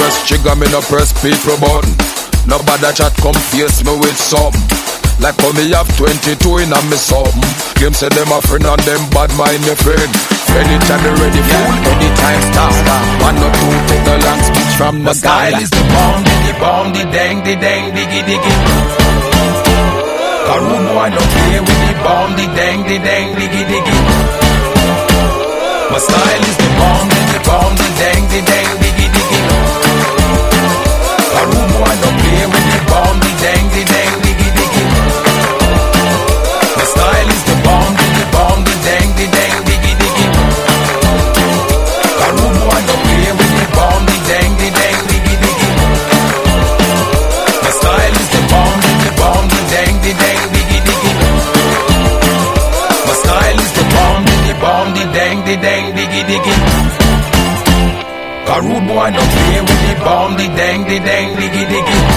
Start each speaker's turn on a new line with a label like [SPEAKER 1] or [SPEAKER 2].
[SPEAKER 1] press trigger, me no press people button. Nobody chat come face me with something. Like how me have 22 in a me something. Game say them a friend and them bad mind me friend. Anytime me ready, fool, anytime stop. One or two take the long speech from the
[SPEAKER 2] style is the bomb, the dang, diggy diggy. A rude boy don't play with the bomb, the dang, diggy diggy. My style is the bomb, the dang, diggy diggy. A rude boy don't play with the bomb, the dang, diggy diggy. My style is the bomb, the dang, diggy diggy. A rude boy don't play with the bomb, the dang, diggy diggy. My style is the bomb, the dang, diggy diggy. My style is the bomb, the dang, diggy diggy. A rude boy don't play with the bomb, the dang, diggy diggy.